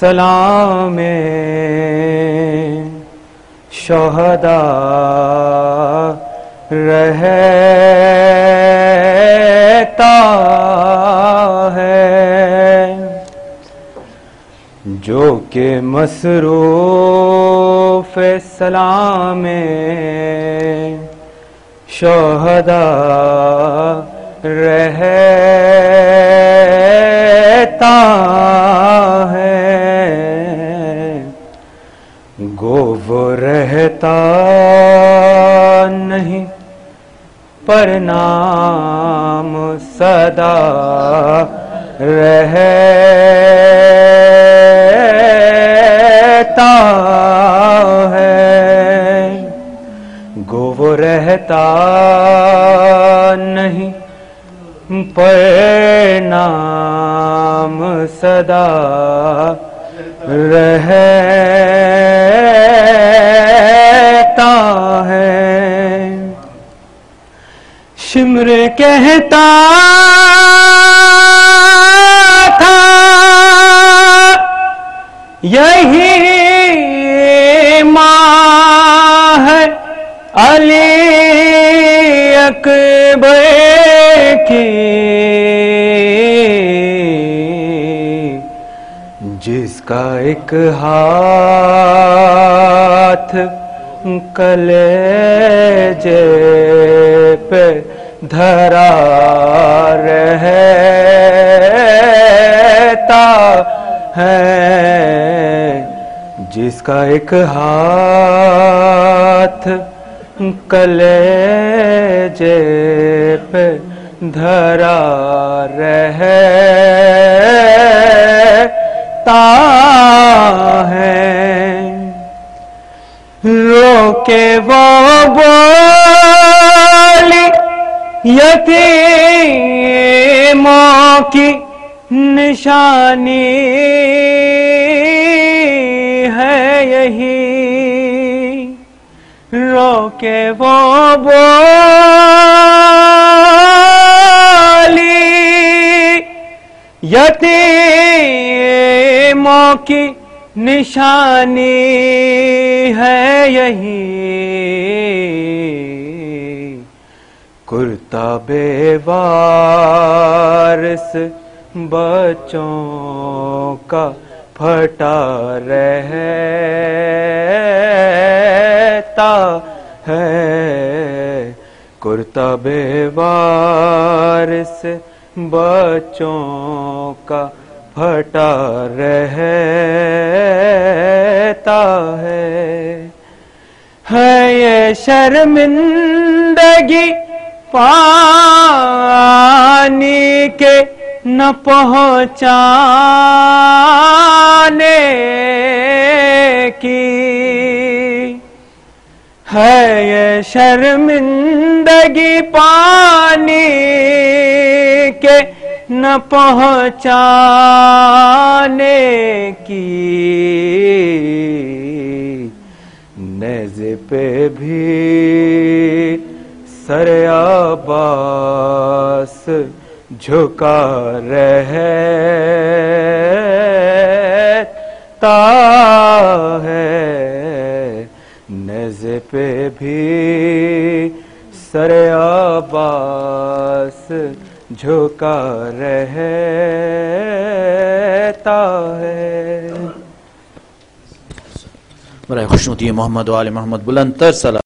سلام شہداء رہتا ہے، جو کہ مصروف سلام شہداء رہتا ہے، گو وہ رہتا نہیں پر نام سدا رہتا ہے، گو وہ رہتا نہیں پر نام سدا رہتا ہے۔ شمر کہتا تھا یہی ماں ہے علی اکبر کی، جس کا ایک ہاتھ کلیجے پہ دھرا رہتا ہے، جس کا ایک ہاتھ کلیجے پہ دھرا رہتا ہے، رو کے وہ بولی یتیموں کی نشانی ہے یہی، رو کے وہ بولی یتیموں کی نشانی ہے یہی، کرتا بے وارث بچوں کا پھٹا رہتا ہے، کرتا بے وارث بچوں کا پھٹا رہتا ہے یہ شرمندگی پانی کے نہ پہنچانے کی، ہے یہ شرمندگی پانی کے نہ پہنچانے کی، نیزے پہ بھی سر عباس جھکا رہتا ہے، نیزے پہ بھی سر عباس جھکا رہتا ہے۔ برائے خوشنودی محمد و آل محمد بلند تر سلام۔